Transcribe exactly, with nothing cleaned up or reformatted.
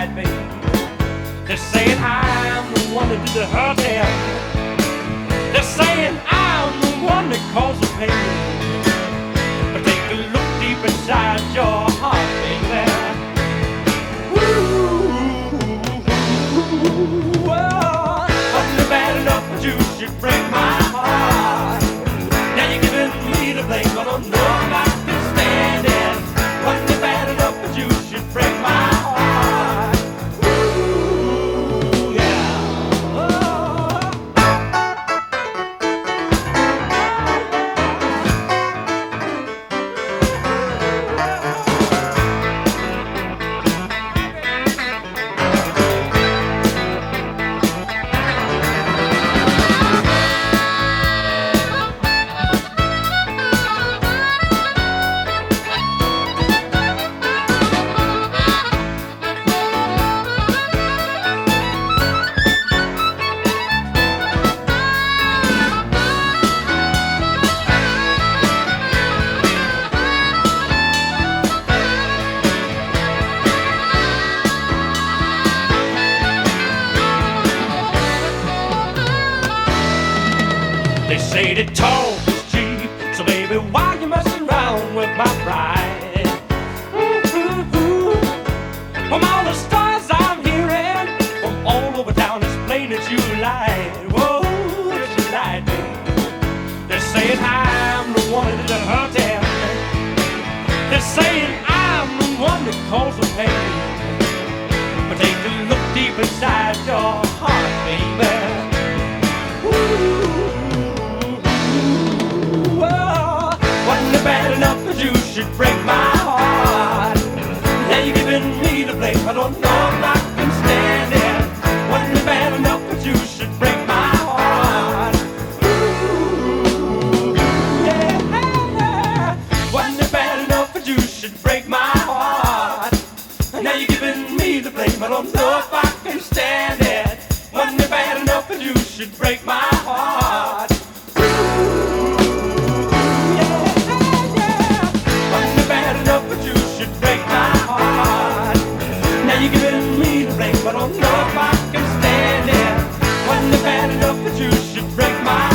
lied, baby. They're saying I'm the one that did the hurting. They're saying I'm the one that caused the pain. But take a look deep inside your heart, baby. Ooh, well, wasn't it bad enough that you should break my heart? Now you're giving me the blame, but I don't know if I can stand it. Wasn't it bad enough that you should break my heart? Ooh, yeah. They say that talk is cheap, so baby, why you messing around with my pride? Ooh, from all the stories I'm hearing from all over town, it's plain that you lied. Whoa, that you lied, baby. They're saying I'm the one that did the hurting. They're saying I'm the one that caused the pain. But take a look deep inside your heart, baby. Bad enough that you should break my heart. Now you're giving me the blame, I don't know if I can stand it. Wasn't it bad enough that you should break my heart? Ooh, yeah. Wasn't it bad enough that you should break my heart? Now you're giving me the blame, I don't know if I can stand it. Wasn't it bad enough that you should break my heart? You're giving me the blame, but I don't know if I can stand it. Wasn't it bad enough that you should break my